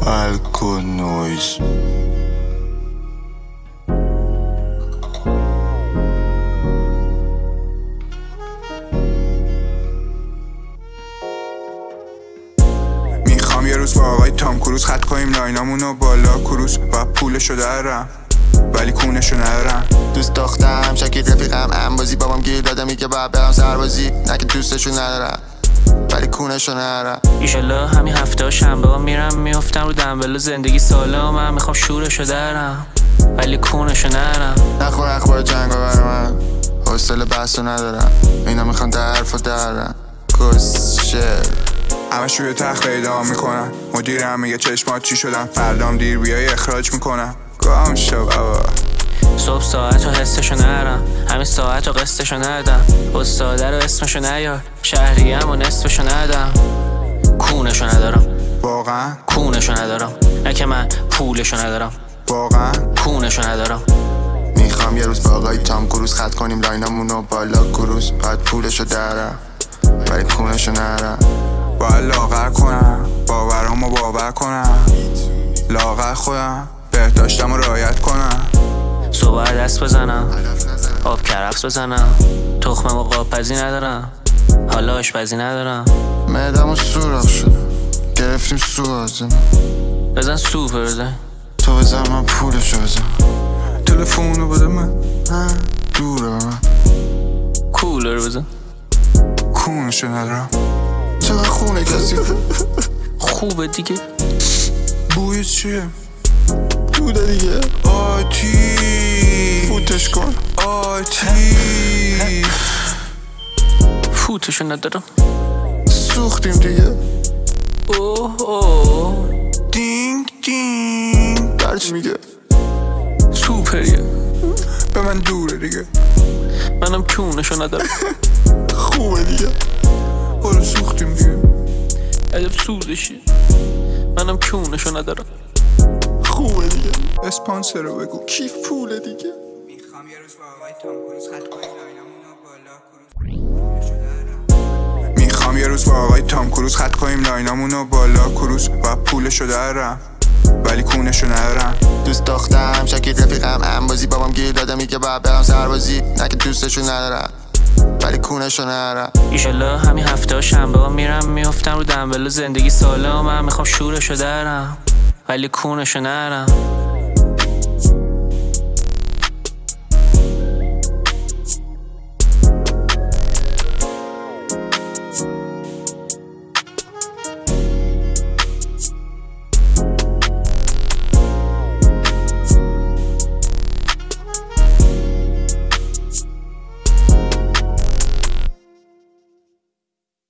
الکل نویز. میخوام یه روز با آقای تام کروز خط کنیم لاینامونو بالا کروز و پولشو درم ولی کونشو ندارم. دوست دخترم شکیل رفیقم انبازی بابام گیر داده میگه باید برم سربازی نه که دوستشو ندارم ولی کونشو ندارم. ایشالله همین هفته شنبه ها میرم میفتم رو دنبل زندگی ساله و من میخوام شورشو درم ولی کونشو ندارم. نخور اخبار جنگا بر من حوصله بحثو ندارم. اینا میخوان در حرف و درم کسشه همش روی تخت اعدام میکنن. مدیرم میگه چشمات چی شدن فردام دیر بیای اخراج میکنن. گام شو بابا صبح ساعت و حسشو نرم همین ساعت و قسطشو ندم. استاده رو اسمشو نیار شهریم و نصفشو ندم. کونشو ندارم واقعا کونشو ندارم نه که من پولشو ندارم واقعا کونشو ندارم. میخوام یه روز با آقای تام کروز خط کنیم لاینامونو بالا کروز باید پولشو درم ولی کونشو ندارم. باید لاغر کنم باورامو باور کنم لاغر خودم بهداشتم رو رعایت کنم. صبح دست بزنم آب کرفس بزنم تخمم و قاپزی ندارم حالا آشپزی ندارم. معدمو سوراخ شده گرفتیم سو آزم بزن سوپر بزن تو بزن من پولشو بزن تلفونو بده من دوره من کولر بزن کونشو ندارم. چقدر خونه کسی خوبه دیگه بوی چیه؟ بوده دیگه آتی فوتش کن آتی فوتشو ندارم. سوختیم دیگه اوه دینگ دینگ درچ میگه سوپریه به من دوره دیگه منم کونشو ندارم. خوبه دیگه برو سوختیم دیگه عجب سوزشی منم کونشو ندارم. خوبه دیگه اسپانسر رو بگو کیف پوله دیگه. میخوام یه روز با آقای تام کروز خط کنیم لاینامونو بالا کروز. میخوام یه روز با آقای تام کروز خط کنیم لاینامونو بالا کروز و پولشو درم ولی کونشو ندارم. دوست دخترم شکیل رفیقم انبازی بابام گیر داده میگه باید برم سربازی نه که دوستشو ندارم ولی کونشو ندارم. ایشالله همین هفته شنبه ها میرم میفتم رو دنبل زندگی ساله و من میخوام شورشو درم ولی کونشو ندارم.